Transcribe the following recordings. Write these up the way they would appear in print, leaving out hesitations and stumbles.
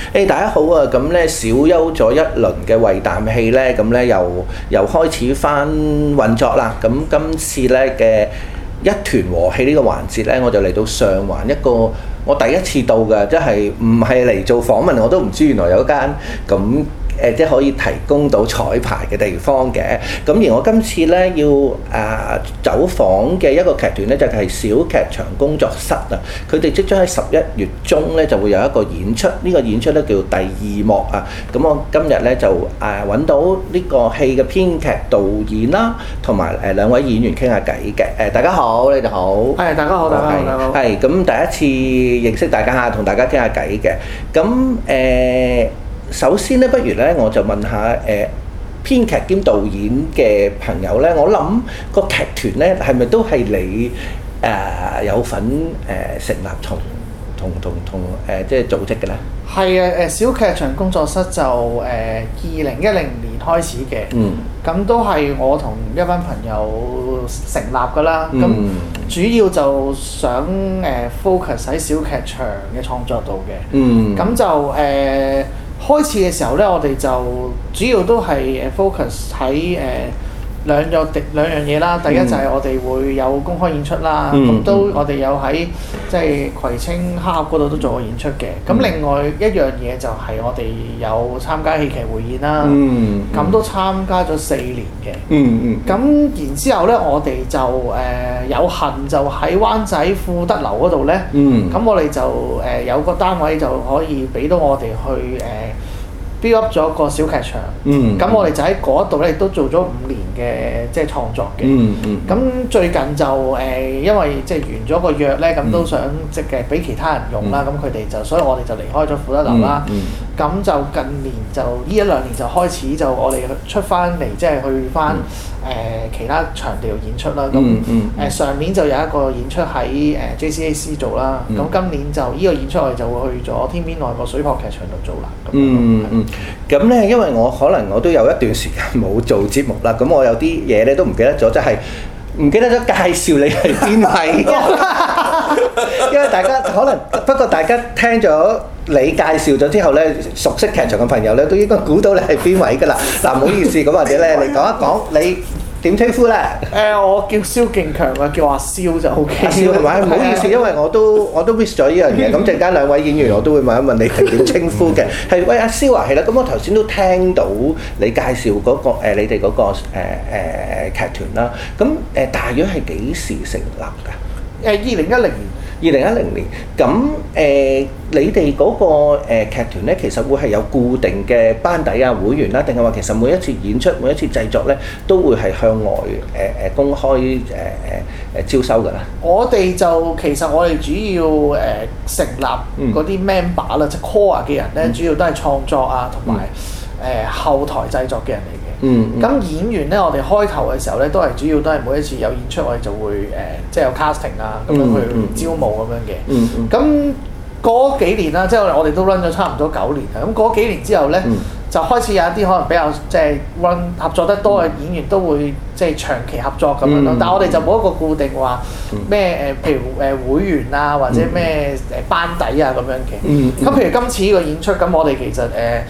大家好啊！咁咧小休咗一輪嘅為啖氣咧，咁咧又開始翻運作啦。咁今次咧嘅一團和氣呢個環節咧，我就嚟到上環一個我第一次到嘅，即係唔係嚟做訪問，我都唔知原來有間咁。即係可以提供到彩排嘅地方嘅，咁而我今次咧要走訪嘅一個劇團咧就係小劇場工作室啊，佢哋即將喺11月中咧就會有一個演出，呢個演出咧叫第二幕啊，咁我今日咧就揾到呢個戲嘅編劇導演啦，同埋兩位演員傾下偈嘅，大家好，你哋好， 係大家好，大家好， 係咁第一次認識大家同大家傾下偈嘅，咁首先咧，不如咧我就問下編劇兼導演嘅朋友咧，我諗個劇團咧係咪都係你有份成立同即係組織嘅咧？ 係啊，小劇場工作室就2010年開始嘅，咁都係我同一班朋友成立㗎啦。咁主要就想focus 喺小劇場嘅創作度嘅，咁就開始嘅時候咧，我哋就主要都係focus 喺兩樣嘢啦。第一就係我哋會有公開演出啦，咁都我哋有喺即係葵青黑鴨嗰度都做過演出嘅。咁另外一樣嘢就係我哋有參加戲劇匯演啦，咁都參加咗4年嘅。咁然之後咧，我哋就有幸就喺灣仔富德樓嗰度咧，咁我哋就有個單位就可以俾到我哋去build up 咗個小劇場，咁我哋就喺嗰度咧都做咗5年嘅即係創作嘅。咁最近就因為即係完咗個約咧，咁都想即係俾其他人用啦，咁佢哋就所以我哋就離開咗富德樓啦。咁就近年就呢1-2年就開始就我哋出翻嚟，即係去翻其他場地度演出啦。咁上年就有一個演出喺JCAC 做啦。咁今年就呢個演出我哋就會去咗天邊外個水泊劇場度做啦。 咁咧，因為我都有一段時間冇做節目啦，咁我有啲嘢咧都唔記得咗，即係唔記得咗介紹你係邊位。因為大家不過大家聽咗你介紹咗之後咧，熟悉劇場嘅朋友咧都應該估到你係邊位㗎啦。嗱，唔好意思，咁或者咧你講一講你點稱呼咧？ 我叫蕭敬強啊，叫阿蕭就 OK。 阿蕭係咪？唔好意思，因為我都 miss 咗呢樣嘢。咁陣間兩位演員我都會問一問你係點稱呼嘅。係喂，阿蕭啊，係啦。咁我頭先都聽到你介紹嗰個你哋嗰個劇團啦。咁大約係幾時成立㗎 ？2010年。 2010年，咁你哋嗰個劇團咧，其實會係有固定嘅班底啊、會員啦，定係話其實每一次演出、每一次製作咧，都會係向外公開招收㗎啦。我哋就其實我哋主要成立嗰啲 member 啦，即係 core 嘅人咧，主要都係創作啊同埋後台製作嘅人嚟嘅。咁演員咧，我哋開頭嘅時候咧，都係主要都係每一次有演出，我哋就會即係有 casting 啊，咁樣去招募咁樣嘅。咁嗰幾年啦，即係我哋都 run 咗差唔多9年啦。咁嗰幾年之後咧，就開始有一啲可能比較即係 run 合作得多嘅演員都會即係長期合作咁樣咯。但係我哋就冇一個固定話咩譬如會員啊，或者咩班底啊咁樣嘅。咁譬如今次呢個演出，咁我哋其實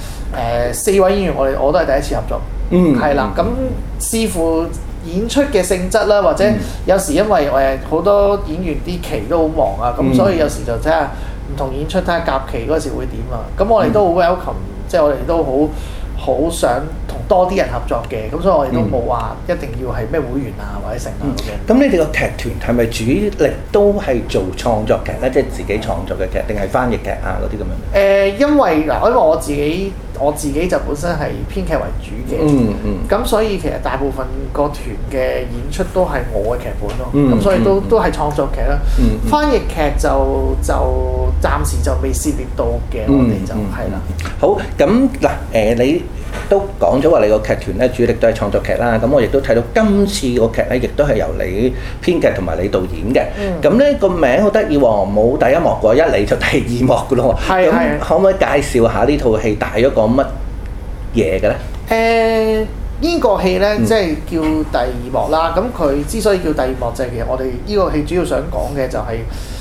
4位演員我都係第一次合作。係啦，咁視乎演出嘅性質啦，或者有時因為好多演員啲期都好忙啊，咁所以有時就睇下唔同演出，睇下夾期嗰時會點啊。咁我哋都好 welcome，即係我哋都好想同多啲人合作嘅，咁所以我哋都冇話一定要係咩會員啊或者成啊咁樣。 咁你哋個劇團係咪主力都係做創作劇咧？即係自己創作嘅劇，定係翻譯劇啊嗰啲咁樣？ 因為我自己就本身係編劇為主嘅，咁所以其實大部分個團嘅演出都係我嘅劇本咯，咁所以都係創作劇啦。翻譯劇就暫時就未涉獵到嘅，我哋就係啦。 好，咁嗱你都講咗話你個劇團咧主力都係創作劇啦，咁我亦都睇到今次個劇咧亦都係由你編劇同埋你導演嘅，咁咧個名好得意喎，冇第一幕喎，一嚟就第二幕㗎咯喎，咁可唔可以介紹下呢套戲大約講乜嘢嘅咧？ 呢個戲咧即係叫第二幕啦，咁佢之所以叫第二幕就係其實我哋呢個戲主要想講嘅就係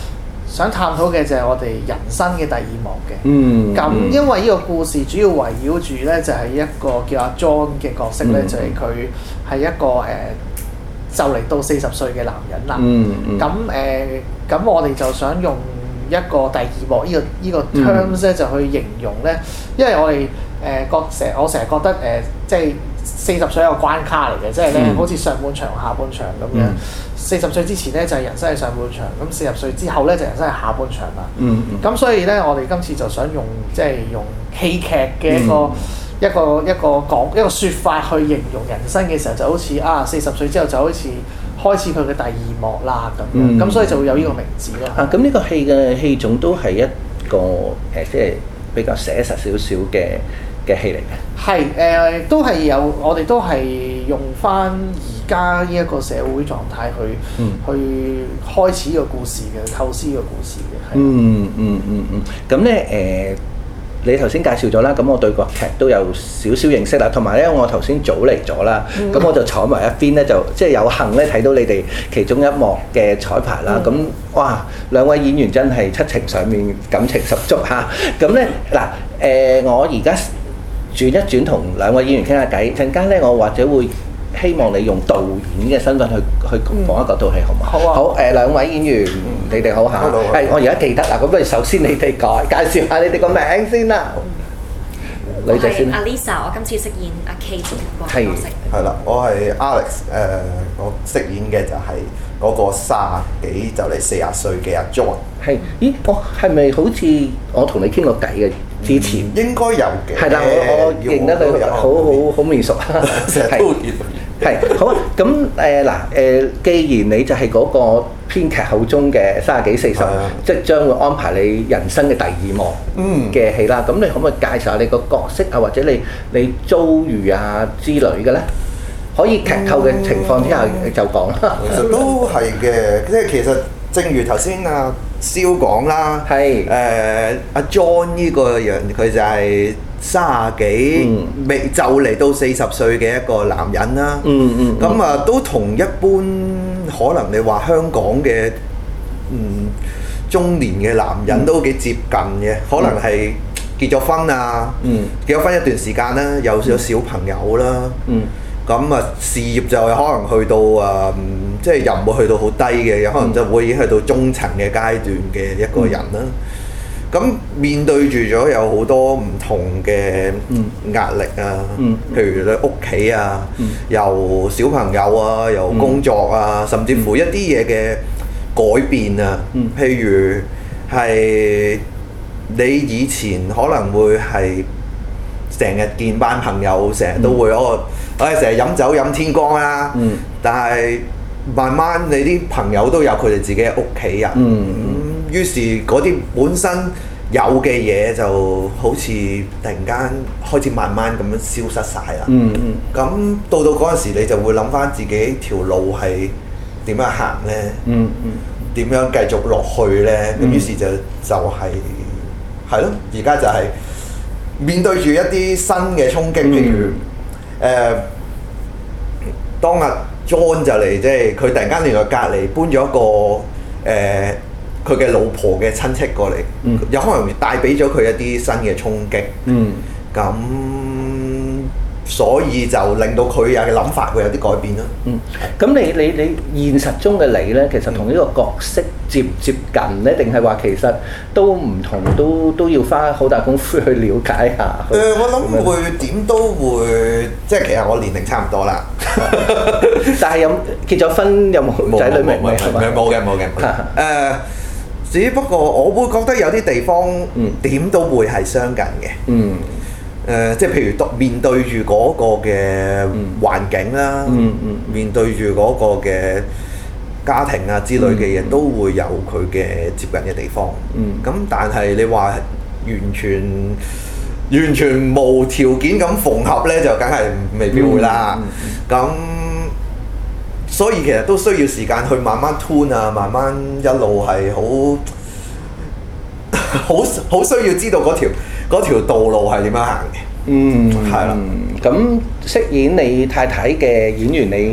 想探討嘅就係我哋人生嘅第二幕嘅。咁因為呢個故事主要圍繞住咧，就係一個叫阿 John 嘅角色咧，就係佢係一個就嚟到40歲嘅男人啦。咁我哋就想用一個第二幕呢個 terms 咧，就去形容咧，因為我哋我成日覺得即係40歲一個關卡嚟嘅，即係咧好似上半場下半場咁樣。40歲之前咧就係人生嘅上半場，咁40歲之後咧就人生係下半場啦。咁所以咧，我哋今次就想用用戲劇嘅一個説法去形容人生嘅時候，就好似40歲之後就好似開始佢嘅第二幕啦咁樣。咁所以就會有呢個名字咯。 咁呢個戲嘅戲種都係一個即係比較寫實少少嘅戲嚟嘅。 係都係有，我哋都係用翻而家呢一個社會狀態去開始呢個故事嘅，構思呢個故事嘅。 咁咧你頭先介紹咗啦，咁我對個劇都有少少認識啦，同埋咧我頭先早嚟咗啦，咁我就坐埋一邊咧，就即係有幸咧睇到你哋其中一幕嘅彩排啦。咁哇，兩位演員真係七情上面感情十足嚇。咁咧嗱我而家轉一轉同兩位演員傾下偈，陣間咧我或者會希望你用導演嘅身份去講一個套戲，好唔好？好啊。好兩位演員，你哋好嚇。係，我而家記得啦。咁不如首先你哋介紹下你哋個名先啦。女仔先。 我係 Alisa， 我今次飾演阿 Kate 個角色。 係啦，我係 Alex， 我飾演嘅就係嗰個30幾就嚟40歲嘅阿 John。係， 咦？係咪好似我同你傾過偈嘅？之前應該有嘅。 係啦，我認得你好面熟。 成日都見。 係好啊！咁既然你就係嗰個編劇口中嘅30幾40，即將會安排你人生嘅第二幕嘅戲啦。咁你可唔可以介紹下你個角色啊，或者你遭遇啊之類嘅咧？可以劇透嘅情況之下就講啦。 其實都係嘅，即係其實正如頭先阿蕭講啦，係阿 John 呢個人，佢就係30幾未就嚟到40歲嘅一個男人啦。咁都同一般可能你話香港嘅中年嘅男人都幾接近嘅，可能係結咗婚啊，結咗婚一段時間啦，有咗小朋友啦。咁事業就可能去到即係又唔會去到好低嘅，有可能就會已經去到中層嘅階段嘅一個人啦。咁面對住咗有好多唔同嘅壓力啊，譬如你屋企啊，由小朋友啊，由工作啊，甚至乎一啲嘢嘅改變啊，譬如係你以前可能會係成日見班朋友，成日都會成日飲酒飲天光啦。但係慢慢你啲朋友都有佢哋自己嘅屋企人，於是嗰啲本身有嘅嘢就好似突然間開始慢慢咁樣消失晒啦。咁到嗰陣時，你就會諗翻自己條路係點樣行呢？點樣繼續落去呢？咁於是就係咯，而家就係面對住一啲新嘅衝擊，譬如當阿 John 就嚟，即係佢突然間原來隔離搬咗一個佢嘅老婆嘅親戚過嚟，有可能帶俾咗佢一啲新嘅衝擊。咁所以就令到佢有嘅諗法會有啲改變啦。 咁你現實中嘅你咧，其實同呢個角色接唔接近咧？定係話其實都唔同，都要花好大功夫去了解下。 我諗會點都會，即係其實我年齡差唔多啦。 但係有結咗婚有冇仔女未？ 冇嘅。只不過我會覺得有啲地方點都會係相近嘅。即係譬如面對住嗰個嘅環境啦，面對住嗰個嘅家庭啊之類嘅嘢，都會有佢嘅接近嘅地方。咁但係你話完全無條件咁縫合呢，就梗係未必會啦。咁所以其實都需要時間去慢慢 tune 啊，慢慢一路係好需要知道嗰條道路係點樣行嘅。係啦。 咁飾演你太太嘅演員，你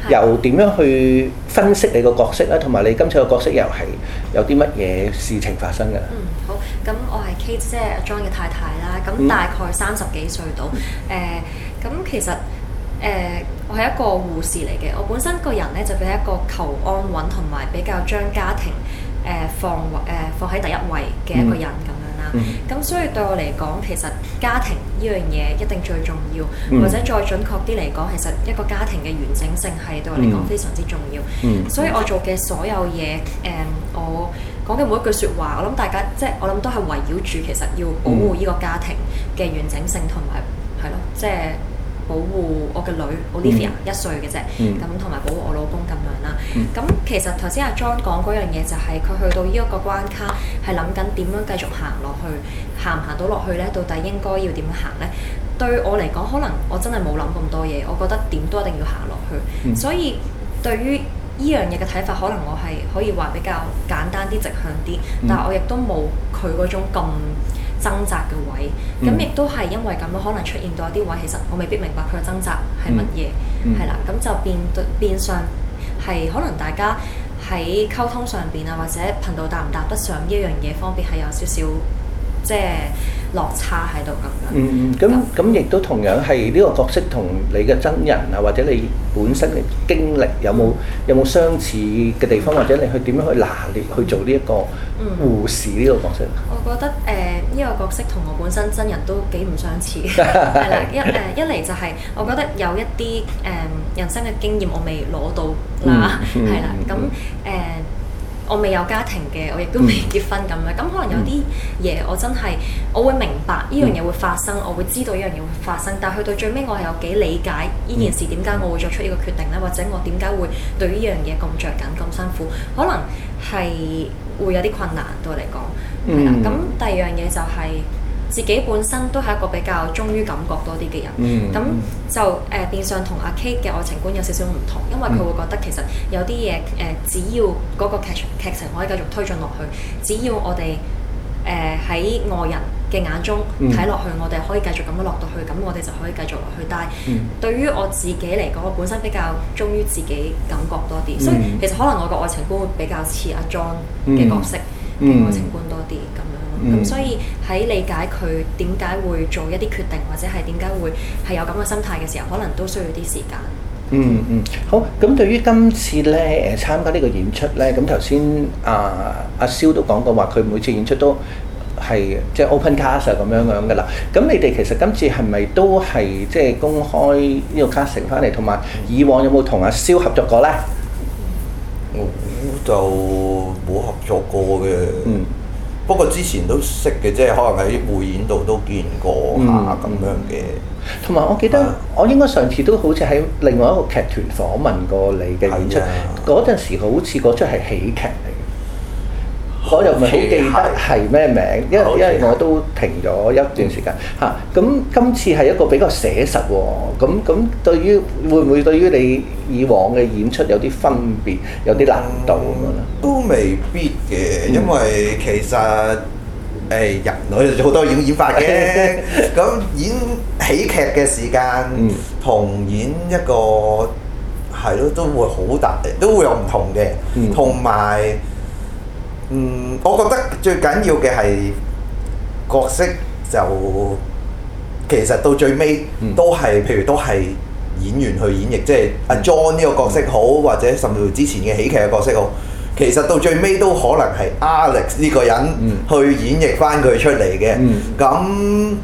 又點樣去分析你個角色咧？同埋你今次個角色又係有啲乜嘢事情發生㗎？ 好，咁我係 Kate 即係阿 John 嘅太太啦，咁大概30幾歲到，咁其實我係一個護士嚟嘅，我本身個人咧就比較一個求安穩同埋比較將家庭放喺第一位嘅一個人咁樣啦。咁所以對我嚟講，其實家庭呢樣嘢一定最重要，或者再準確啲嚟講，其實一個家庭嘅完整性係對我嚟講非常之重要。所以我做嘅所有嘢，我講嘅每一句説話，我諗大家即係我諗都係圍繞住其實要保護呢個家庭嘅完整性同埋係咯，即係保護我嘅女 Olivia 1歲嘅啫，咁同埋保護我老公咁樣啦。咁其實頭先阿 John 講嗰樣嘢就係佢去到呢一個關卡係諗緊點樣繼續行落去，行唔行到落去咧？到底應該要點樣行咧？對我嚟講，可能我真係冇諗咁多嘢，我覺得點都一定要行落去。所以對於呢樣嘢嘅睇法，可能我係可以話比較簡單啲、直向啲，但係我亦都冇佢嗰種咁掙扎嘅位，咁亦都係因為咁樣，可能出現到一啲位，其實我未必明白佢嘅掙扎係乜嘢，係啦，咁就變相係可能大家喺溝通上邊啊，或者頻道搭唔搭得上呢一樣嘢方面係有少少即係落差喺度咁樣。 咁亦都同樣係呢個角色同你嘅真人啊，或者你本身嘅經歷有冇相似嘅地方，或者你去點樣去拿捏去做呢一個護士呢個角色？ 我覺得呢個角色同我本身真人都幾唔相似，係啦，一嚟就係我覺得有一啲人生嘅經驗我未攞到啦，係啦，咁我未有家庭嘅，我亦都未結婚咁樣，咁可能有啲嘢我真係我會明白呢樣嘢會發生，我會知道呢樣嘢會發生，但係去到最尾我係有幾理解呢件事點解我會作出呢個決定咧，或者我點解會對呢樣嘢咁着緊咁辛苦，可能係會有啲困難對我嚟講，係啦。咁第二樣嘢就係自己本身都係一個比較忠於感覺多啲嘅人，咁就變相同阿 Kate 嘅愛情觀有少少唔同，因為佢會覺得其實有啲嘢只要嗰個劇情可以繼續推進落去，只要我哋喺外人嘅眼中睇落去，我哋可以繼續咁樣落到去，咁我哋就可以繼續落去。但係對於我自己嚟講，我本身比較忠於自己感覺多啲，所以其實可能我個愛情觀會比較似阿 John 嘅角色嘅愛情觀多啲咁樣。咁所以喺理解佢點解會做一啲決定，或者係點解會係有咁嘅心態嘅時候，可能都需要啲時間。 好。咁對於今次咧參加呢個演出咧，咁頭先阿蕭都講過話，佢每次演出都係即係 open cast 咁樣㗎啦。咁你哋其實今次係咪都係即係公開呢個 casting 翻嚟？同埋以往有冇同阿蕭合作過咧？ 我就冇合作過嘅。不過之前都識嘅，即係可能喺匯演度都見過下咁樣嘅。 同埋我記得我應該上次都好似喺另外一個劇團訪問過你嘅演出，嗰陣時好似嗰出係喜劇嚟嘅，我又唔係好記得係咩名，因為我都停咗一段時間嚇。咁今次係一個比較寫實喎，咁對於會唔會對於你以往嘅演出有啲分別，有啲難度咁樣咧？ 都未必嘅，因為其實人類好多演法嘅，咁演喜劇嘅時間同演一個係咯都會好大，都會有唔同嘅，同埋我覺得最緊要嘅係角色就其實到最尾都係譬如都係演員去演繹，即係阿 John 呢個角色好，或者甚至乎之前嘅喜劇嘅角色好。其實到最尾都可能係 Alex 呢個人去演繹翻佢出嚟嘅，咁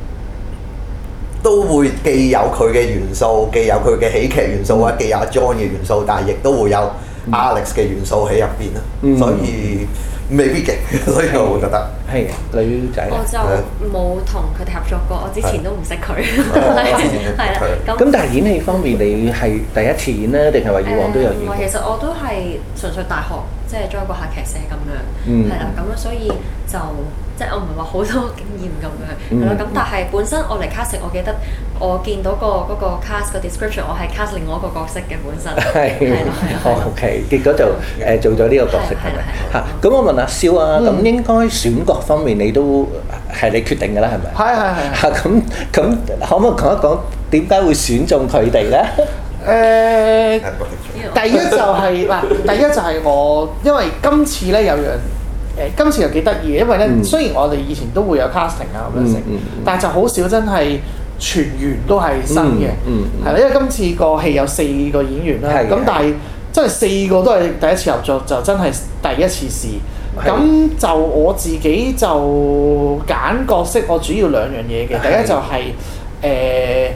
都會既有佢嘅元素，既有佢嘅喜劇元素啊，既有 John 嘅元素，但係亦都會有 Alex 嘅元素喺入邊啦，所以未必嘅，所以我會覺得係女仔。 我就冇同佢哋合作過，我之前都唔識佢，係啦。 咁但係演戲方面，你係第一次演咧，定係話以往都有演過？ 其實我都係純粹大學即係 join 過下劇社咁樣，係啦，咁樣所以就即係我唔係話好多經驗咁樣，係啦。咁但係本身我嚟 casting，我記得我見到嗰個 cast 個 description， 我係 cast 另外一個角色嘅本身，係啦。 OK， 結果就做咗呢個角色係咪？嚇，咁我問阿蕭啊，咁應該選角方面你都係你決定㗎啦，係咪？ 係。 嚇，咁可唔可以講一講點解會選中佢哋咧？ 第一就係我，因為今次咧有樣今次又幾得意嘅，因為咧雖然我哋以前都會有 casting 啊咁樣成，但係就好少真係全員都係新嘅，係啦，因為今次個戲有4個演員啦，咁但係真係4個都係第一次合作，就真係第一次試。咁就我自己就揀角色，我主要2樣嘢嘅。第一就係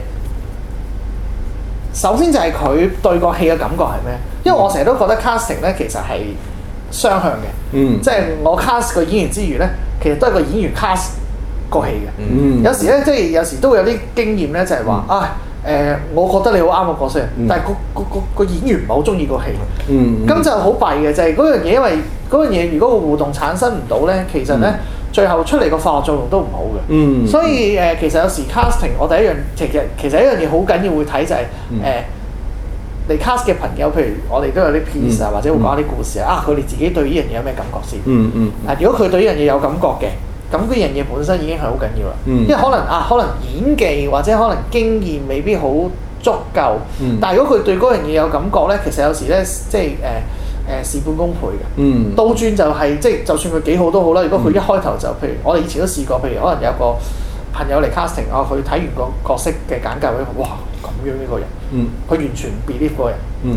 首先就係佢對個戲嘅感覺係咩？因為我成日都覺得 casting 咧其實係雙向嘅，即係我 cast 個演員之餘咧，其實都係個演員 cast 個戲嘅。有時咧，即係有時都會有啲經驗咧，就係話我覺得你好啱個角色，但係個演員唔係好中意個戲，咁就好弊嘅，就係嗰樣嘢，因為嗰樣嘢如果個互動產生唔到咧，其實咧最後出嚟個化學作用都唔好嘅。所以其實有時 casting 我第一樣其實一樣嘢好緊要會睇就係你 cast 嘅朋友，譬如我哋都有啲 piece 啊，或者會講啲故事佢哋自己對呢樣嘢有咩感覺先？如果佢對呢樣嘢有感覺嘅，咁呢樣嘢本身已經係好緊要啦。因為可能演技或者可能經驗未必好足夠，但係如果佢對嗰樣嘢有感覺咧，其實有時咧即係事半功倍嘅。倒轉就係即係就算佢幾好都好啦。如果佢一開頭就譬如我哋以前都試過，譬如可能有個朋友嚟 casting 佢睇完個角色嘅簡介，哇咁樣呢個人，佢完全唔 believe 嗰個人，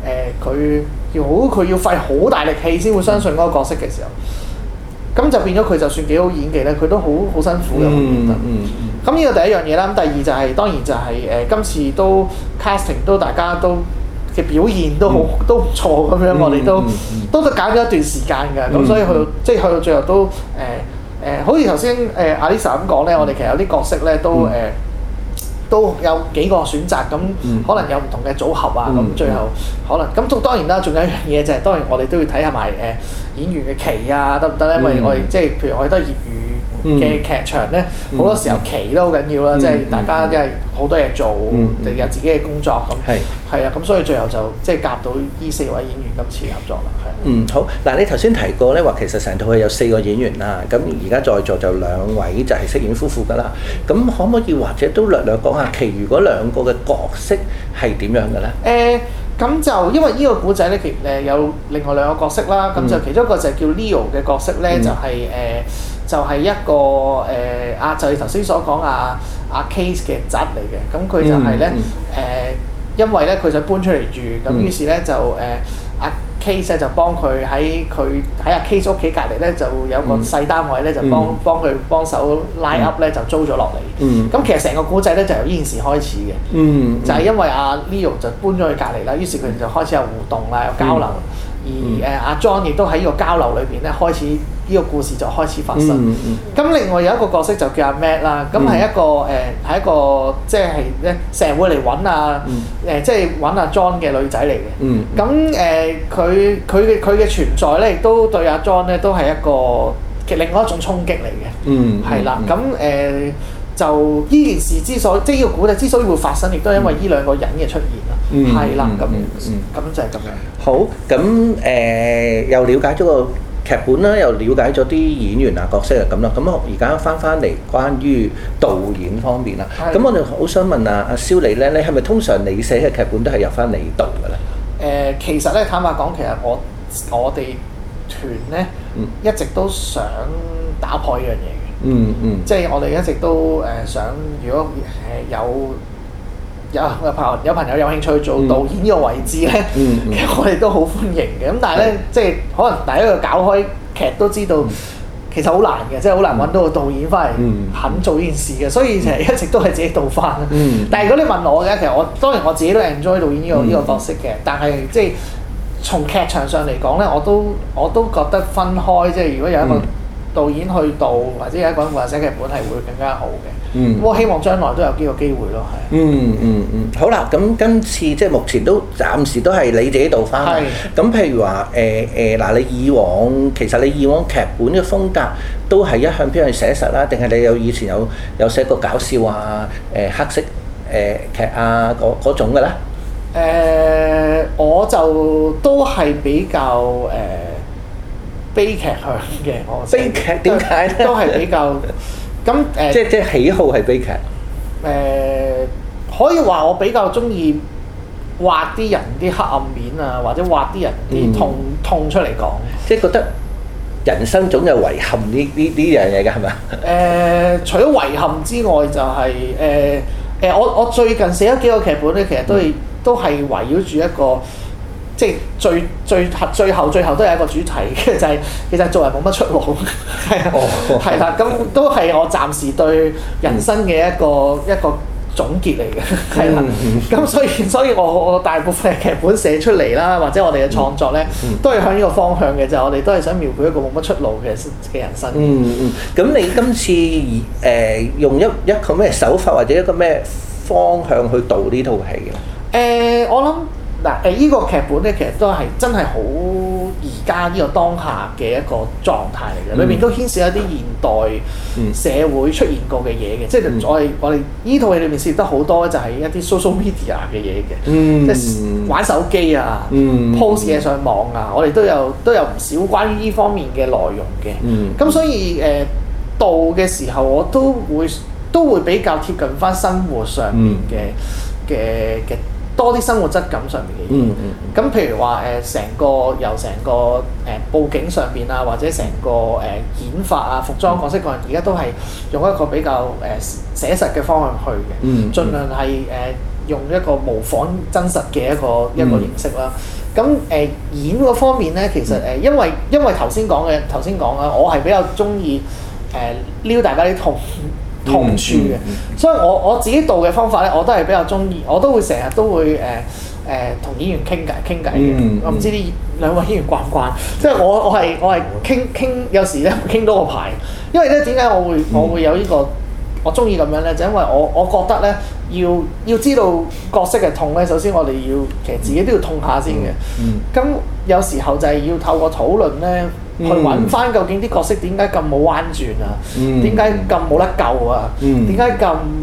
佢要費好大力氣先會相信嗰個角色嘅時候，咁就變咗佢就算幾好演技咧，佢都好辛苦嘅。咁呢個第一樣嘢啦。咁第二就係當然就係今次都 casting 都大家都嘅表現都唔錯咁樣，我哋都搞咗一段時間㗎。咁所以去到最後都好似頭先阿 Lisa 咁講咧，我哋其實有啲角色咧都有幾個選擇，咁可能有唔同嘅組合啊。咁最後可能咁當然啦，仲有一樣嘢就係當然我哋都要睇下埋演員嘅期啊，得唔得咧？因為我哋即係譬如我哋都係業餘嘅劇場咧，好多時候期都好緊要啦。即係大家因為好多嘢做，有自己嘅工作咁，係啊，咁所以最後就即係夾到呢4位演員今次合作啦。 好嗱，你頭先提過咧話其實成套戲有4個演員啦，咁而家在座就2位就係飾演夫婦㗎啦。咁可唔可以或者都略講下，其餘嗰2個嘅角色係點樣嘅咧？ 咁就因為呢個古仔咧，有另外2個角色啦。咁就其中一個就係叫 Leo 嘅角色咧，就係一個就係頭先所講阿 Case 嘅侄嚟嘅。咁佢就係咧因為咧佢想搬出嚟住，咁於是咧就阿 Case 咧就幫佢喺阿 Case 屋企隔離咧就有個細單位咧，就幫手拉 up 咧就租咗落嚟。咁其實成個古仔咧就由呢件事開始嘅，就係因為阿 Leo 就搬咗去隔離啦，於是佢哋就開始有互動啦，有交流。而阿 John 亦都喺呢個交流裏邊咧，開始呢個故事就開始發生。咁另外有一個角色就叫阿 Matt 啦，咁係一個即係咧成日會嚟揾即係揾阿 John 嘅女仔嚟嘅。咁佢嘅存在咧，亦都對阿 John 咧都係一個另外一種衝擊嚟嘅。係啦，咁就呢件事即係呢個古仔之所以會發生，亦都係因為呢2個人嘅出現啦。係啦，咁就係咁樣。 好，咁又了解咗個劇本啦，又了解咗啲演員啊角色啊咁啦。咁我而家翻嚟關於導演方面啦。咁我哋好想問阿蕭你咧，你係咪通常你寫嘅劇本都係由翻你導嘅咧？ 其實咧坦白講，其實我哋團咧一直都想打破呢樣嘢嘅。即係我哋一直都想，如果有朋友有興趣做導演呢個位置咧，其實我哋都好歡迎嘅。咁但係咧，即係可能大家搞開劇都知道，其實好難嘅，即係好難揾到個導演翻嚟肯做呢件事嘅。所以其實一直都係自己導翻。但係如果你問我嘅，其實當然我自己都 enjoy 導演呢個角色嘅。但係即係從劇場上嚟講咧，我都覺得分開，即係如果有一個導演去導，或者有一個人負責寫劇本係會更加好嘅。我希望將來都有呢個機會咯，係。 好啦，咁今次即係目前都暫時都係你自己導翻。係。咁譬如話嗱，你以往劇本嘅風格都係一向偏向寫實啦，定係你以前有寫過搞笑啊、黑色劇啊嗰種嘅咧？ 我就都係比較悲劇向嘅。 悲劇點解咧？ 都係比較。咁即係喜好係悲劇。 可以話我比較中意挖啲人啲黑暗面啊，或者挖啲人啲痛出嚟講。 即係覺得人生總有遺憾呢樣嘢㗎係咪？ 除咗遺憾之外，就係我最近寫咗幾個劇本咧，其實都係圍繞住一個。即係最後都有一個主題嘅，就係其實做人冇乜出路，係啊，係啦，咁都係我暫時對人生嘅一個總結嚟嘅，係啦。咁所以我大部分嘅劇本寫出嚟啦，或者我哋嘅創作咧，都係向呢個方向嘅，就係我哋都係想描繪一個冇乜出路嘅人生。 咁你今次用一個咩手法或者一個咩方向去導呢套戲嘅？ 我諗。嗱呢個劇本咧，其實都係真係好而家呢個當下嘅一個狀態嚟嘅，裏面都牽涉一啲現代社會出現過嘅嘢嘅，即係我哋呢套戲裏面涉得好多就係一啲 social media 嘅嘢嘅，即係玩手機啊、post 嘢上網啊，我哋都有唔少關於呢方面嘅內容嘅。咁所以導嘅時候，我都會比較貼近翻生活上面嘅。多啲生活質感上面嘅嘢，咁譬如話由成個佈景上邊啊，或者成個演法啊、服裝角色個人，而家都係用一個比較寫實嘅方向去嘅，盡量係用一個模仿真實嘅一個形式啦。咁演嗰方面咧，其實因為頭先講啦，我係比較中意撩大家啲痛處嘅，所以我自己導嘅方法咧，我都係比較中意，我都會成日都會同演員傾偈嘅。我唔知啲兩位演員慣唔慣，即係我係傾有時咧傾多個排，因為咧點解我會有呢個我中意咁樣咧，就因為我覺得咧要知道角色嘅痛咧，首先我哋其實自己都要痛下先嘅。咁有時候就係要透過討論咧。去揾翻究竟啲角色點解咁冇彎轉啊？點解咁冇得救啊？點解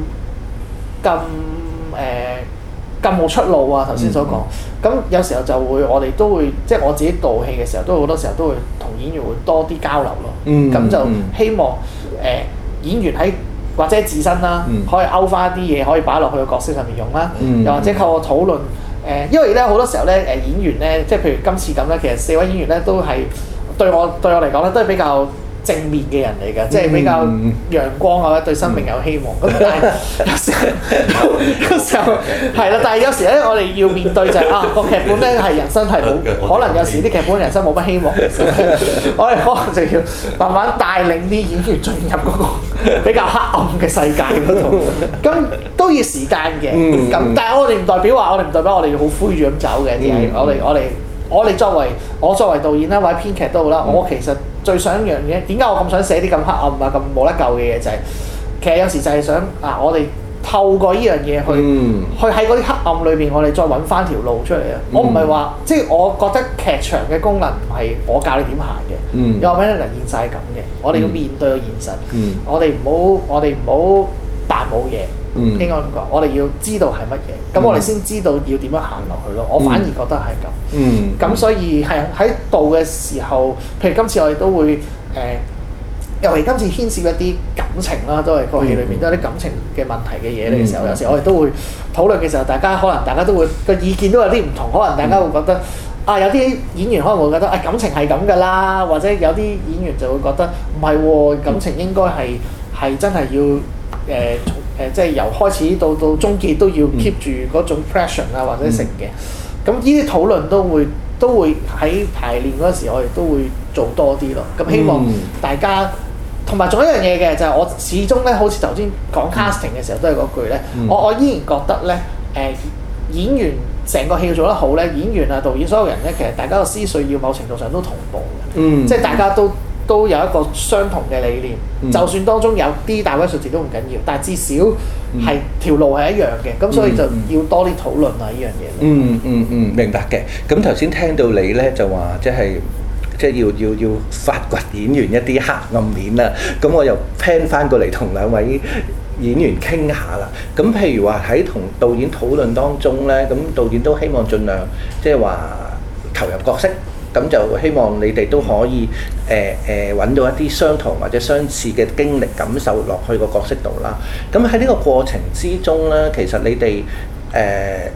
咁冇出路啊？頭先所講，咁有時候就會我哋都會即係我自己導戲嘅時候，都好多時候都會同演員會多啲交流咯。咁就希望演員喺或者自身啦，可以勾翻一啲嘢可以擺落去個角色上面用啦，又或者透過討論因為咧好多時候咧演員咧，即係譬如今次咁咧，其實4位演員咧都係。對我嚟講咧，都係比較正面嘅人嚟嘅，即係比較陽光啊，對生命有希望。咁但係有時候係啦，但係有時咧，我哋要面對就係個劇本咧係人生係冇可能，有時啲劇本人生冇乜希望嘅時候，我哋可能就要慢慢帶領啲演員進入嗰個比較黑暗嘅世界嗰度。咁都要時間嘅。咁但係我哋唔代表我哋要好灰住咁走嘅，而係我作為導演啦，或者編劇都好啦，我其實最想一樣嘢，點解我咁想寫啲咁黑暗啊、咁冇得救嘅嘢，就係其實有時就係想我哋透過呢樣嘢去喺嗰啲黑暗裏邊，我哋再揾翻條路出嚟啊！我唔係話即係我覺得劇場嘅功能唔係我教你點行嘅，有咩能現實係咁嘅，我哋要面對個現實，我哋唔好扮冇嘢。應該咁講，我哋要知道係乜嘢，咁我哋先知道要點樣行落去咯。我反而覺得係咁。咁所以係喺度嘅時候，譬如今次我哋都會尤其今次牽涉一啲感情啦，都係個戲裏面都有啲感情嘅問題嘅嘢嚟嘅時候，有時我哋都會討論嘅時候，大家都會個意見都有啲唔同，可能大家會覺得有啲演員可能會覺得感情係咁㗎啦，或者有啲演員就會覺得唔係喎，感情應該係真係要即係由開始到終結都要 keep 住嗰種 passion 啊，或者成嘅。咁呢啲討論都會喺排練嗰時，我哋都會做多啲咯。咁希望大家同埋仲有一樣嘢嘅，就係我始終咧，好似頭先講 casting 嘅時候都係嗰句咧，我依然覺得咧演員成個戲做得好咧，演員啊、導演所有人咧，其實大家個思緒要某程度上都同步嘅，即係大家都有一個相同嘅理念，就算當中有啲大威數字都唔緊要，但係至少係條路係一樣嘅，咁所以就要多啲討論啊呢樣嘢。 明白嘅。咁頭先聽到你咧就話即係要發掘演員一啲黑暗面啦，咁我又 plan 翻過嚟同兩位演員傾下啦。咁譬如話喺同導演討論當中咧，咁導演都希望盡量即係話投入角色。咁就希望你哋都可以揾到一啲相同或者相似嘅經歷感受落去個角色度啦。咁喺呢個過程之中咧，其實你哋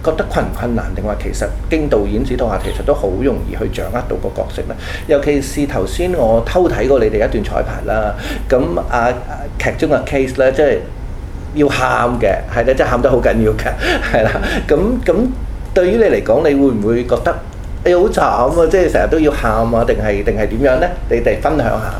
覺得困唔困難，定話其實經導演指導下，其實都好容易去掌握到個角色咧。尤其是頭先我偷睇過你哋一段彩排啦，咁劇中嘅 case 咧，即係要喊嘅，係咧，即係喊得好緊要嘅，係啦。咁對於你嚟講，你會唔會覺得你好慘啊？即係成日都要喊啊，定係點樣咧？你哋分享下。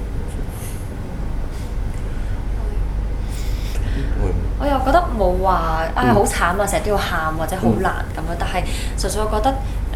我又覺得冇話好慘啊，成日都要喊或者好難咁樣，但係純粹我覺得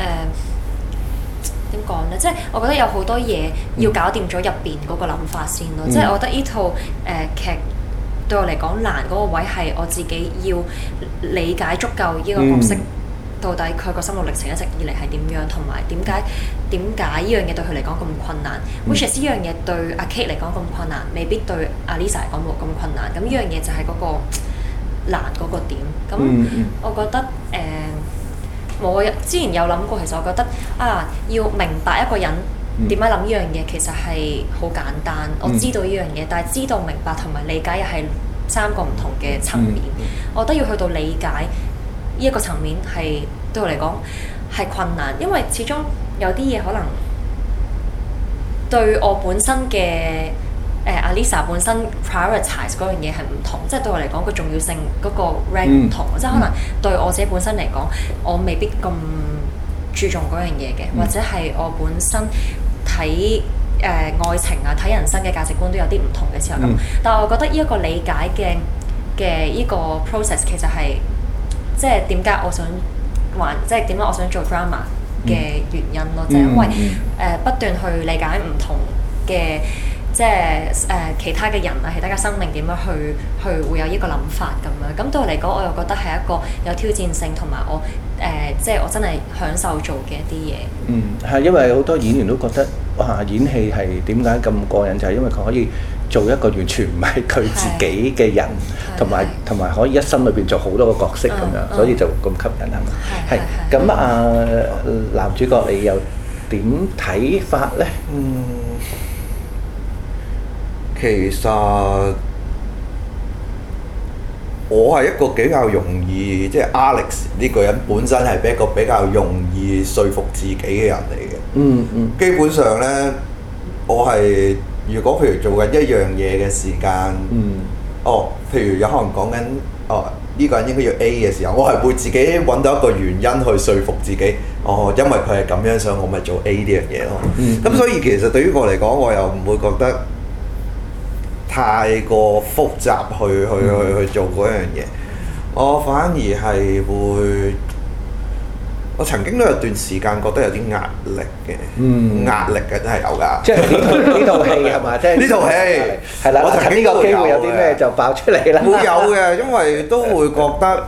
點講咧，即係我覺得有好多嘢要搞掂咗入邊嗰個諗法先咯。即係我覺得呢套劇對我嚟講難嗰個位係我自己要理解足夠呢個角色到底佢個心路歷程一直以嚟係點樣，同埋點解呢樣嘢對佢嚟講咁困難？which is 呢樣嘢對阿 Kate 嚟講咁困難，未必對阿 Lisa 嚟講冇咁困難。咁呢樣嘢就係嗰個難嗰個點。咁我覺得我之前有諗過，其實我覺得要明白一個人點解諗呢樣嘢，其實係好簡單。我知道呢樣嘢，但係知道、明白同埋理解又係3個唔同嘅層面。我覺得要去到理解呢一個層面係對我嚟講係困難，因為始終有啲嘢可能對我本身嘅阿 Lisa 本身 prioritize 嗰樣嘢係唔同，即係對我嚟講個重要性嗰個 rank 唔同，即係可能對我自己本身嚟講，我未必咁注重嗰樣嘢嘅，或者係我本身睇愛情啊、睇人生嘅價值觀都有啲唔同嘅時候咁。但係我覺得呢一個理解嘅呢個 process 其實係即係點解我想即係點解我想做 drama 嘅原因咯，就係因為不斷去理解唔同嘅即係其他嘅人啊，其他嘅生命點樣去會有呢個諗法咁樣。咁對我嚟講，我又覺得係一個有挑戰性，同埋我即係我真係享受做嘅一啲嘢。 係因為好多演員都覺得哇，演戲係點解咁過癮，就係因為佢可以做一個完全唔係佢自己嘅人，同埋可以一生裏邊做好多個角色咁樣，所以就咁吸引係嘛？係咁男主角你又點睇法咧？ 其實我係一個比較容易，即係 Alex 呢個人本身係一個比較容易說服自己嘅人嚟嘅。基本上呢，我係如果譬如做緊一樣嘢嘅時間，譬如有可能講緊呢個人應該要 A 嘅時候，我係會自己揾到一個原因去說服自己，因為佢係咁樣，所以我咪做 A 呢樣嘢咯。咁所以其實對於我嚟講，我又唔會覺得太過複雜去做嗰樣嘢，我反而係會，我曾經都有段時間覺得有啲壓力嘅，壓力嘅真係有㗎。 即係呢套戲係嘛？即係呢套戲係啦。我曾經呢個機會有啲咩就爆出嚟啦。 會有嘅，因為都會覺得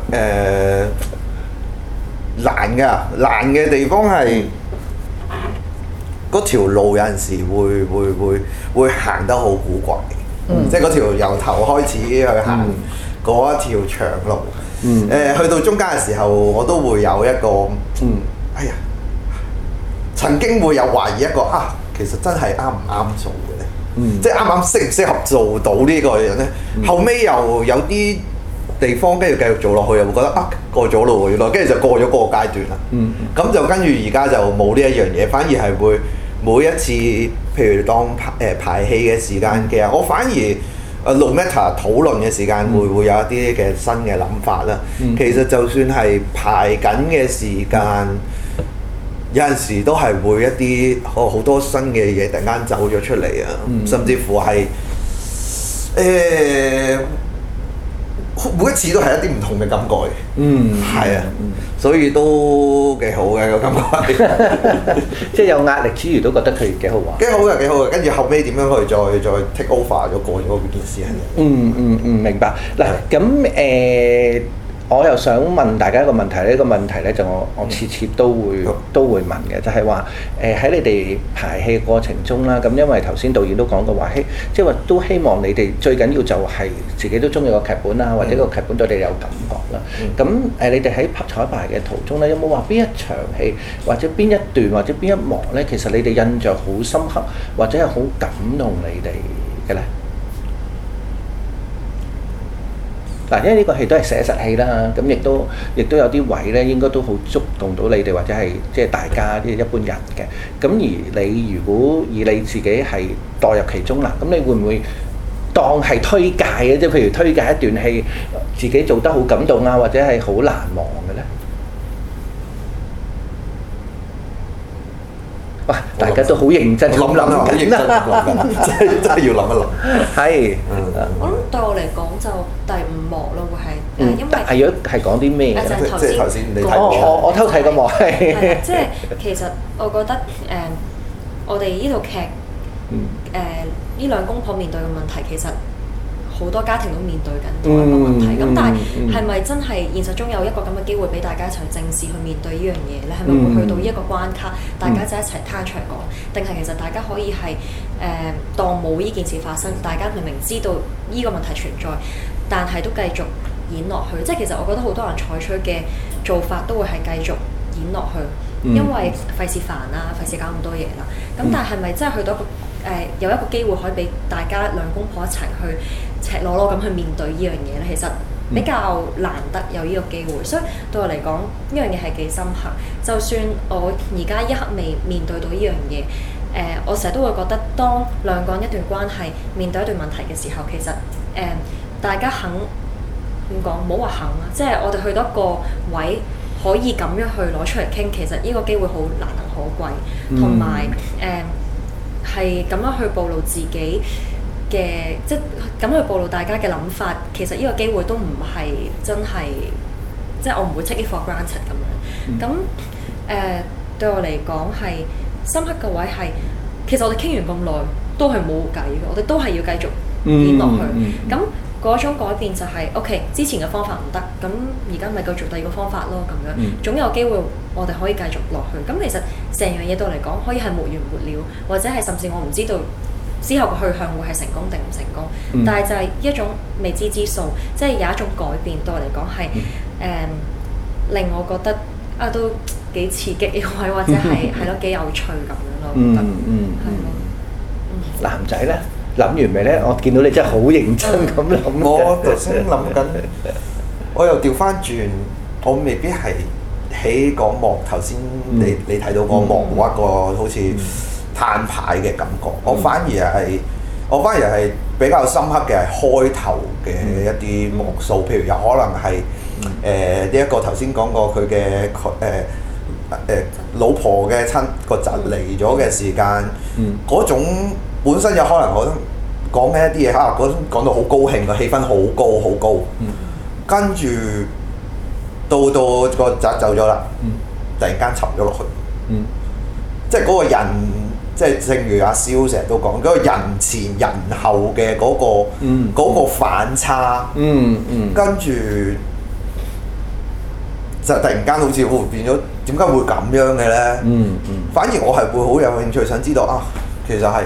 難㗎，難嘅地方係嗰條路有陣時會行得好古怪。即係嗰條由頭開始去行嗰一條長路，去到中間嘅時候，我都會有一個，哎呀，曾經會有懷疑一個其實真係啱唔啱做嘅咧，即係啱唔啱適唔適合做到呢個人咧？後尾又有啲地方跟住繼續做落去，又會覺得過咗咯喎，原來跟住就過咗嗰個階段啦。咁就跟住而家就冇呢一樣嘢，反而係會每一次，譬如當排戲嘅時間嘅，我反而no matter 討論嘅時間會有一啲嘅新嘅諗法啦。其實就算係排緊嘅時間，有陣時都係會一啲好多新嘅嘢突然間走咗出嚟啊，甚至乎係每一次都係一啲唔同嘅感覺嘅。係啊。所以都幾好嘅個感覺， 即係有壓力之餘都覺得佢幾好玩。 幾好嘅，幾好嘅。跟住後尾點樣去再 take over 咗過咗嗰件事係？ 明白。嗱咁我又想問大家一個問題，呢個問題咧就我次次都會問嘅，就係話喺你哋排戲過程中啦，咁因為頭先導演都講過話，即係話都希望你哋最緊要就係自己都中意個劇本啦，或者個劇本對你有感覺啦。咁你哋喺彩排嘅途中咧，有冇話邊一場戲或者邊一段或者邊一幕咧，其實你哋印象好深刻，或者係好感動你哋嘅咧？ 嗱，因為呢個戲都係寫實戲啦，咁亦都有啲位咧，應該都好觸動到你哋或者係即係大家啲一般人嘅。咁而你如果以你自己係代入其中啦，咁你會唔會當係推介嘅？即係譬如推介一段戲，自己做得好感動啊，或者係好難忘嘅咧？哇！大家都好認真咁諗緊真係要諗一諗。 係。 我諗對我嚟講就第5幕咯，會係因為係如果係講啲咩嘅？ 即係頭先你睇我偷睇個幕係。 即係其實我覺得我哋呢套劇呢兩公婆面對嘅問題，其實好多家庭都面對緊同一個問題。咁但係係咪真係現實中有一個咁嘅機會俾大家一齊正視去面對呢樣嘢咧？係咪會去到呢一個關卡，大家就一齊攤出嚟講？定係其實大家可以係當冇呢件事發生，大家明明知道呢個問題存在，但係都繼續演落去。即係其實我覺得好多人採取嘅做法都會係繼續演落去，因為費事煩啦，費事搞咁多嘢啦。咁但係咪真係去到一個有一個機會可以俾大家兩公婆一齊去赤裸裸咁去面對呢樣嘢咧？其實比較難得有呢個機會，所以對我嚟講呢樣嘢係幾深刻。就算我而家一刻未面對到呢樣嘢，我成日都會覺得，當兩個人一段關係面對一段問題嘅時候，其實大家肯點講？唔好話肯啦，即係我哋去到一個位可以咁樣去攞出嚟傾，其實呢個機會好難能可貴，同埋係咁樣去暴露自己嘅，即係咁去暴露大家嘅諗法。其實呢個機會都唔係真係，即係我唔會 take it for granted 咁樣。咁對我嚟講係深刻嘅位係，其實我哋傾完咁耐都係冇計嘅，我哋都係要繼續演落去。咁嗰種改變就係 OK， 之前嘅方法唔得，咁而家咪繼續第二個方法咯，咁樣總有機會我哋可以繼續落去。咁其實成樣嘢對我嚟講，可以係沒完沒了，或者係甚至我唔知道之後嘅去向會係成功定唔成功。但係就係一種未知之數，即係有一種改變對我嚟講係令我覺得都幾刺激嘅位，或者係咯幾有趣咁樣咯。我覺得係咯。 男仔咧？諗完未咧？我見到你真係好認真咁諗。 我頭先諗緊，我又調翻轉，我未必係喺嗰幕頭先你睇到嗰幕畫個好似攤牌嘅感覺。我反而係比較深刻嘅係開頭嘅一啲幕數，譬如有可能係呢一個頭先講過佢嘅老婆嘅親個侄嚟咗嘅時間，嗰種。本身有可能我講緊一啲嘢，嗰種講到好高興，個氣氛好高好高，跟住到個侄走咗啦，突然間沉咗落去，即係嗰個人，即係正如阿蕭成日都講，嗰個人前人後嘅嗰個反差，跟住就突然間好似會變咗，點解會咁樣嘅咧？反而我係會好有興趣想知道其實係。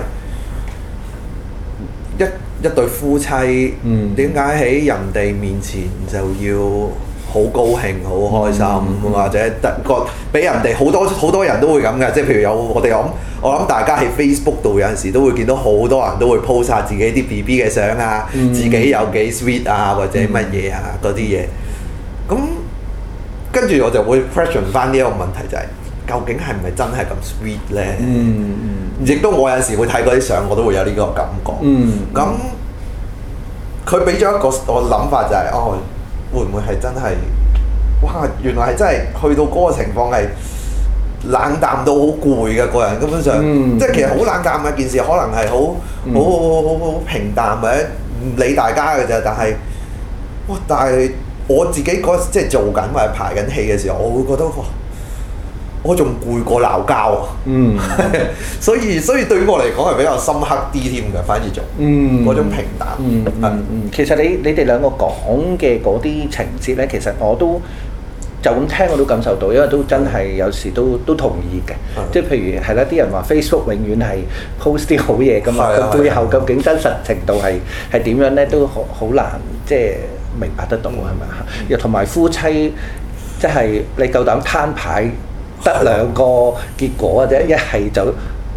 一對夫妻點解喺人哋面前就要好高興、好開心，或者俾人哋好多人都會咁嘅，即係譬如有我諗大家喺 Facebook 度有陣時都會見到好多人都會 post 下自己啲 BB 嘅相啊，自己有幾 sweet 啊，或者乜嘢啊嗰啲嘢。咁跟住我就會 question 翻呢一個問題，就係究竟係咪真係咁 sweet 咧？亦都我有陣時會睇嗰啲相，我都會有呢個感覺。咁佢俾咗一個我諗法就係會唔會係真係？哇！原來係真係去到嗰個情況係冷淡到好攰嘅個人，根本上即係其實好冷淡嘅一件事，可能係好平淡或者唔理大家嘅啫。但係我自己即係做緊或者排緊戲嘅時候，我會覺得我仲攰過鬧交啊！所以對於我嚟講係比較深刻啲添嘅，反而仲嗰種平淡。 其實你哋兩個講嘅嗰啲情節咧，其實我都就咁聽我都感受到，因為都真係有時都同意嘅。即係譬如係啦，啲人話 Facebook 永遠係 post 啲好嘢㗎嘛，佢背後究竟真實程度係點樣咧，都好難即係明白得到，係咪啊？又同埋夫妻即係你夠膽攤牌。得兩個結果或者一係就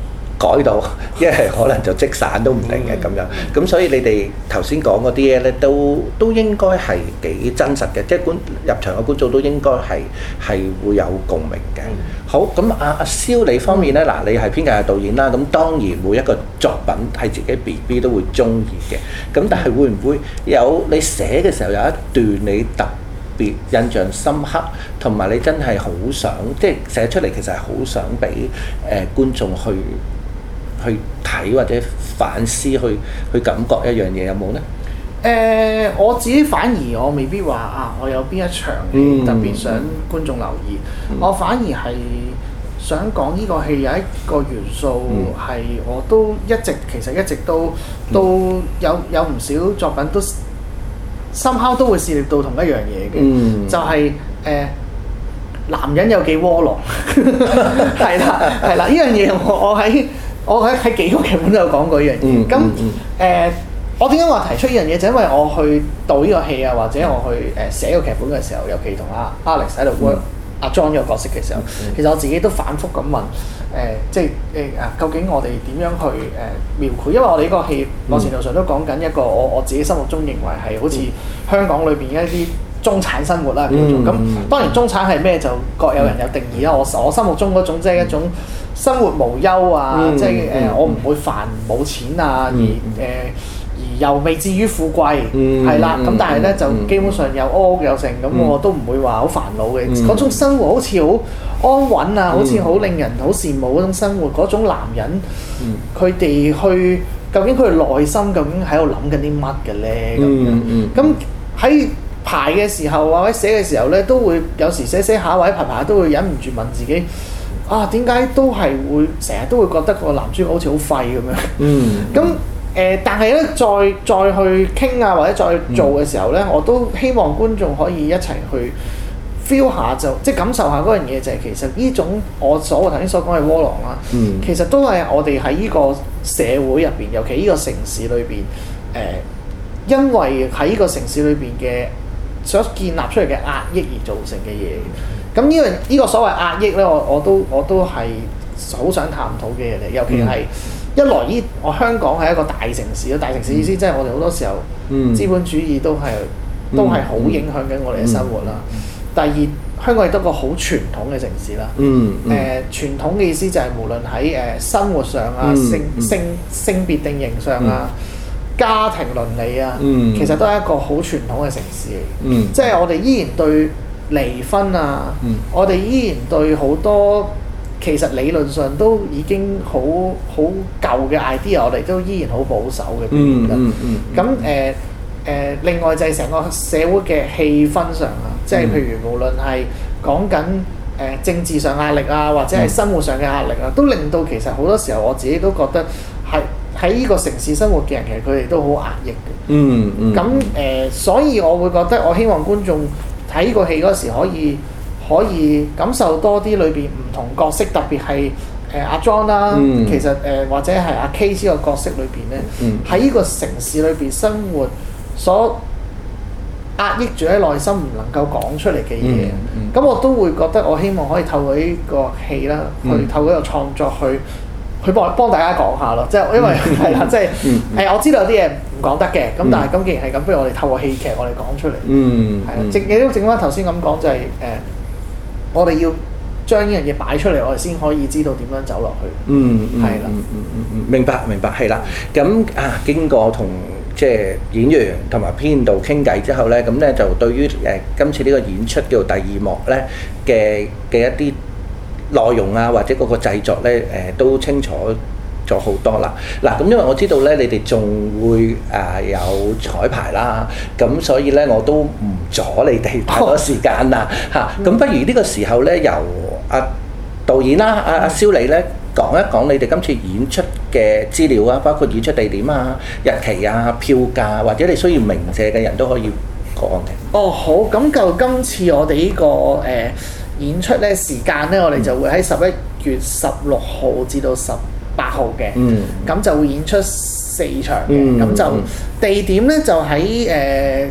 改到，一係可能就即散都唔定嘅咁樣。咁所以你哋頭先講嗰啲嘢咧，都應該係幾真實嘅，即係入場嘅觀眾都應該係會有共鳴嘅。好，咁阿蕭你方面咧，嗱你係編劇係導演啦，咁當然每一個作品係自己 BB 都會中意嘅。咁但係會唔會有你寫嘅時候有一段你特別印象深刻，同埋你真係好想即係寫出嚟，其實係好想俾觀眾去睇或者反思去感覺一樣嘢，有冇呢？ 我自己反而我未必話我有邊一場戲特別想觀眾留意，我反而係想講呢個戲有一個元素係我都一直都有唔少作品都深刻都會涉獵到同一樣嘢嘅，就係男人有幾窩囊，係啦，呢樣嘢我喺幾個劇本都有講過呢樣嘢。咁我點解話提出呢樣嘢？就因為我去導呢個戲啊，或者我去寫個劇本嘅時候，尤其同阿 Alex 喺度 work 阿 John 呢個角色嘅時候，其實我自己都反覆咁問究竟我哋點樣去描繪？因為我哋呢個戲某程度上都講緊一個我自己心目中認為係好似香港裏邊一啲中產生活啦叫做。咁當然中產係咩就各有人有定義啦。我心目中嗰種即係一種生活無憂啊，即係我唔會煩冇錢啊，而又未至於富貴，係啦。咁但係咧就基本上有屋有成，咁我都唔會話好煩惱嘅。嗰種生活好似好安穩啊，好似好令人好羨慕嗰種生活。嗰種男人，佢哋究竟佢內心究竟喺度諗緊啲乜嘅咧？咁樣咁喺排嘅時候或者寫嘅時候咧，都會有時寫下或者排都會忍唔住問自己點解都係會成日都會覺得個男主角好似好廢咁樣。咁但係咧，再去傾或者再做嘅時候咧，我都希望觀眾可以一齊去 feel 下，即係感受下嗰樣嘢，就係其實呢種我頭先所講嘅窩囊啦，其實都係我哋喺呢個社會入邊，尤其呢個城市裏邊，因為喺呢個城市裏邊嘅所建立出嚟嘅壓抑而造成嘅嘢。咁呢個所謂壓抑咧，我都係好想探討嘅嘢嚟，尤其係。一來我香港係一個大城市啦，大城市意思即係我哋好多時候資本主義都係好影響緊我哋嘅生活啦。第二，香港亦都係一個好傳統嘅城市啦。傳統嘅意思就係無論喺生活上啊、性別定型上啊、家庭倫理啊，其實都係一個好傳統嘅城市嚟。即係我哋依然對離婚啊，我哋依然對好多。其實理論上都已經好舊嘅 idea， 我哋都依然好保守嘅。咁另外就係成個社會嘅氣氛上啊，即係譬如無論係講緊政治上壓力啊，或者係生活上嘅壓力啊，都令到其實好多時候我自己都覺得係喺呢個城市生活嘅人，其實佢哋都好壓抑嘅。咁所以我會覺得我希望觀眾睇呢個戲嗰時可以感受多啲裏邊唔同角色，特別係阿 John 啦，其實或者係阿 Case 呢個角色裏邊咧，喺呢個城市裏邊生活所壓抑住喺內心唔能夠講出嚟嘅嘢，咁我都會覺得我希望可以透過呢個戲啦，去透過呢個創作去幫大家講下咯，即係因為係啦，即係我知道有啲嘢唔講得嘅，咁但係咁既然係咁，不如我哋透過戲劇我哋講出嚟，係啦，亦都正翻頭先咁講就係我哋要將呢樣嘢擺出嚟，我哋先可以知道點樣走落去。係啦。 明白，係啦。咁經過同即係演員同埋編導傾偈之後咧，咁咧就對於今次呢個演出叫做第二幕咧嘅一啲內容啊，或者嗰個製作咧都清楚咗好多啦。嗱，咁因為我知道咧，你哋仲會有彩排啦，咁所以咧我都唔阻你哋太多時間啦嚇。咁不如呢個時候咧，由導演啦，阿蕭你咧講一講你哋今次演出嘅資料啊，包括演出地點啊、日期啊、票價，或者你需要鳴謝嘅人都可以講嘅。 好，咁就今次我哋呢個演出咧時間咧，我哋就會喺11月16號至到18號嘅，咁就會演出4場嘅，咁就地點咧就喺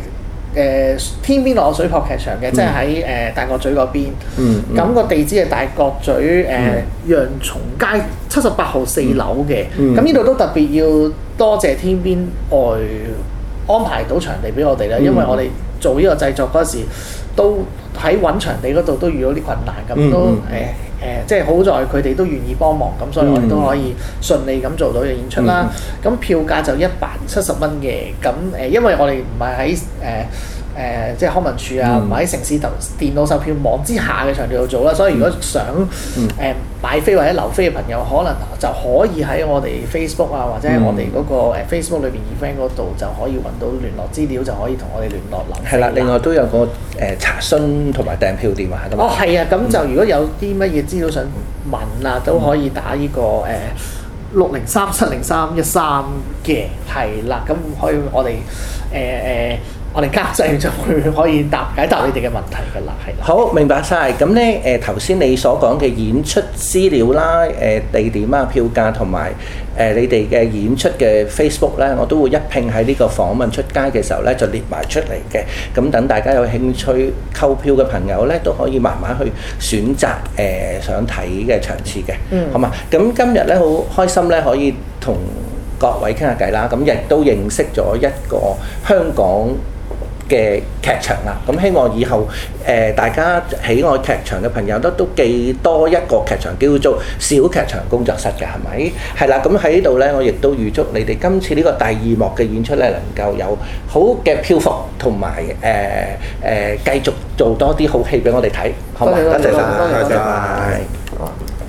天邊落水泡劇場嘅，即係喺大角咀嗰邊。咁個地址係大角咀洋松街78號4樓嘅。咁呢度都特別要多謝天邊外安排到場地俾我哋啦，因為我哋做呢個製作嗰時都喺揾場地嗰度都遇到啲困難，咁都即係好在佢哋都願意幫忙，咁所以我哋都可以順利咁做到嘅演出啦。咁票價就170蚊嘅，咁因為我哋唔係喺即係康文署啊，唔係喺城市電腦售票網之下嘅場地度做啦，所以如果想買飛或者留飛嘅朋友，可能就可以喺我哋 Facebook 啊，或者我哋嗰個Facebook 裏邊 event 嗰度就可以揾到聯絡資料，就可以同我哋聯絡諗。 係啦，另外都有個查詢同埋訂票電話㗎嘛。 係啊，咁就如果有啲乜嘢資料想問啊，都可以打呢個603-703-13嘅，係啦，咁可以我哋監製就會可以解答你哋嘅問題㗎啦，係啦。 好，明白晒。咁咧頭先你所講嘅演出資料啦、地點啊、票價同埋你哋嘅演出嘅 Facebook 咧，我都會一併喺呢個訪問出街嘅時候咧就列埋出嚟嘅。咁等大家有興趣購票嘅朋友咧，都可以慢慢去選擇想睇嘅場次嘅，好嘛？咁今日咧好開心咧，可以同各位傾下偈啦。咁亦都認識咗一個香港嘅劇場啦，咁希望以後大家喜愛劇場嘅朋友都記多一個劇場叫做小劇場工作室嘅，係咪？係啦，咁喺呢度咧，我亦都預祝你哋今次呢個第2幕嘅演出咧，能夠有好嘅票房，同埋繼續做多啲好戲俾我哋睇，好嘛？多謝晒，多謝。